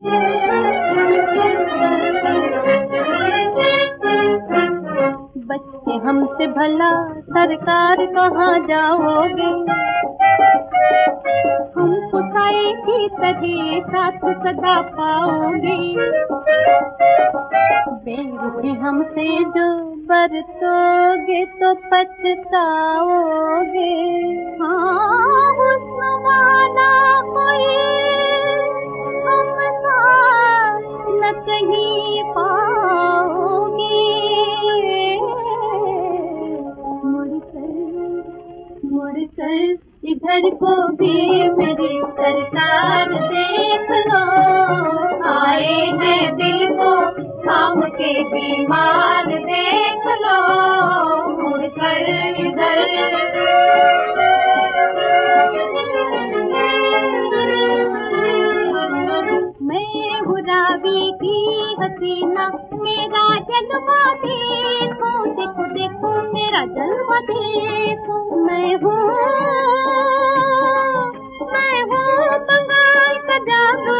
बच्चे हमसे भला सरकार कहाँ जाओगे, हमको साए की तरह साथ सदा पाओगे। बेरुखी हमसे जो बरतोगे तो पछताओगे। हाँ, हुस्न वाला कोई हम साथ न कहीं पाओगे। मुड़कर इधर को भी मेरी सरकार देख लो, आए हैं दिल को थाम के बीमार देख लो, मुड़कर इधर। मैं हूँ रावी की हसीना, मेरा जलवा देखो, देखो देखो मेरा जलवा देखो। मैं हूँ बंगाल का जादू,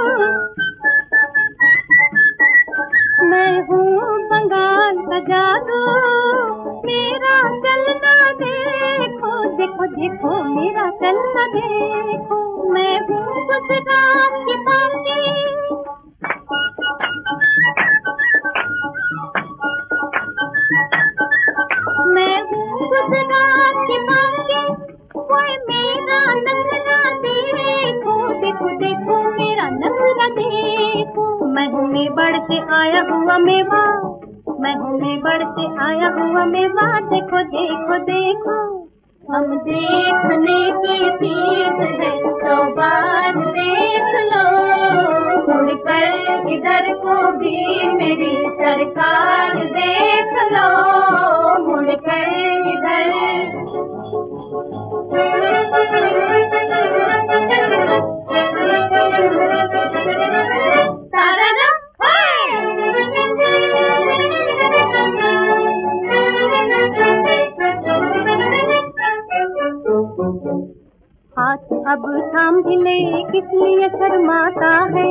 मैं हूँ बंगाल का जादू। मेरा चलना देखो, देखो देखो मेरा चलना देखो। मैं हूँ गुजरात की बांदी, मैं हूँ गुजरात की बांदी। कोई मेरा नखरा देखो, देखो देखो मेरा नखरा देखो। मैं हूँ मेवाड़ से आया हुआ मेवा, मैं हूँ मेवाड़ से आया हुआ मेवा। देखो देखो देखो हम देखने की चीज है, तो बार देख लो, मुड़कर इधर को भी मेरी सरकार देख लो, मुड़कर इधर। हाथ अब थाम ले किस लिए शर्माता है,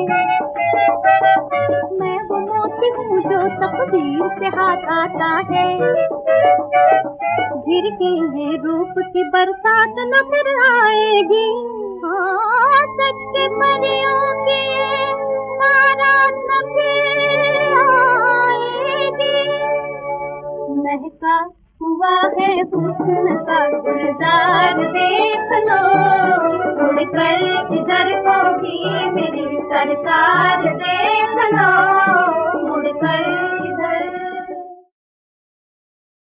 मैं वो मोती हूँ जो तकदीर से हाथ आता है। गिर के ये रूप की बरसात न फिर आएगी, हाँ सच के परियों की बारात न फिर आएगी। महका हुआ है हुस्न का गुलजार देख लो, उड़कर इधर को भी मेरी सरकार देख लो।